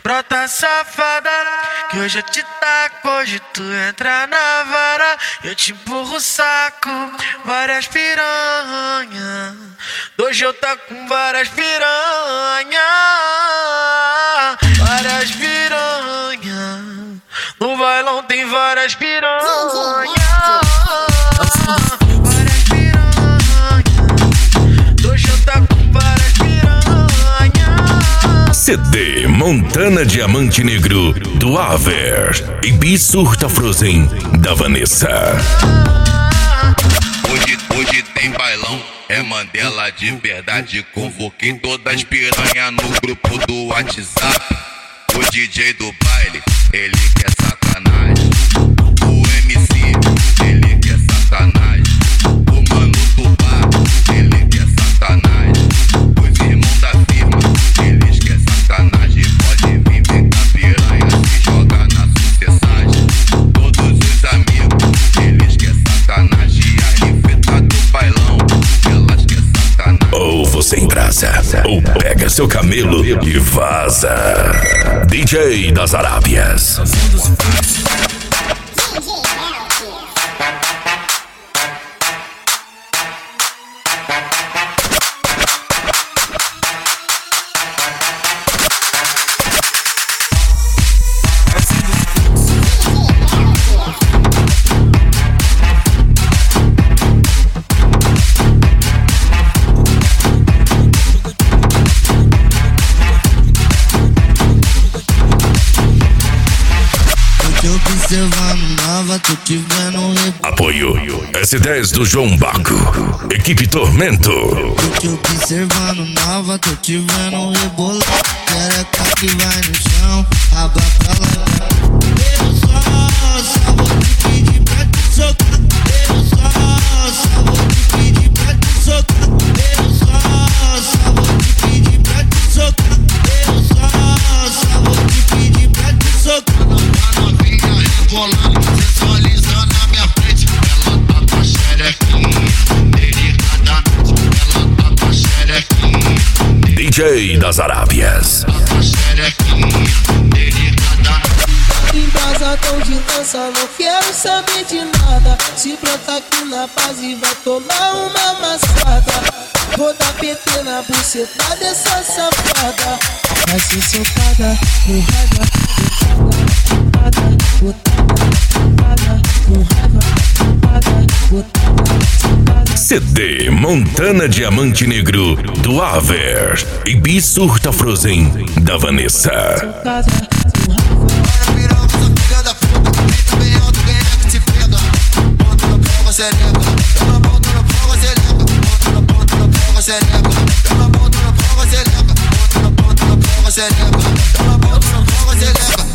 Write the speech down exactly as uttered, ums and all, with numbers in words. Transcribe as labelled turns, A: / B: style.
A: Brota safada, que hoje eu te taco, hoje tu entra na vara, eu te empurro o saco, várias piranha. Hoje eu tá com várias piranha, várias piranha. No bailão tem várias piranha.
B: C D Montana Diamante Negro do Aver e Bisurta Frozen da Vanessa.
C: Hoje, hoje tem bailão, é Mandela de verdade. Convoquei todas as piranha no grupo do WhatsApp. O D J do baile, ele quer sacanagem. O M C, ele quer sacanagem. O mano do bar, ele quer sacanagem. Os irmãos da firma, eles querem sacanagem. Pode vir, vem cá piranha, se joga na sucessagem. Todos os amigos, eles querem sacanagem. A infeta do bailão, elas querem sacanagem.
B: Ou você embrasa, ou pega seu camelo e vaza. D J das Arábias. Apoio S dez do João Baco, equipe Tormento.
D: Tô te observando nova, tô te vendo rebolar. Xereca que vai no chão, aba pra lá. Eu só, só vou te pedir pra te socar. Eu só, só vou te pedir pra te socar. Eu só, só vou te pedir pra te socar. Eu só, só vou te pedir pra te socar. A novinha rebolando, sensualizando na minha frente. Ela tá com a xerequinha, delicadamente. Ela tá com a xerequinha,
B: D J das Arábias.
D: tá com a xerequinha, delicadamente.
E: Embasadão de dança, não quero saber de nada. Se brotar aqui na base, vai tomar uma amassada. Vou dar P T na buceta dessa safada. Vai ser soltada, porrada, botada, botada, porrada, botada, botada.
B: C D Montana Diamante Negro do Aver e Bisurta Frozen da Vanessa.
D: Xereca,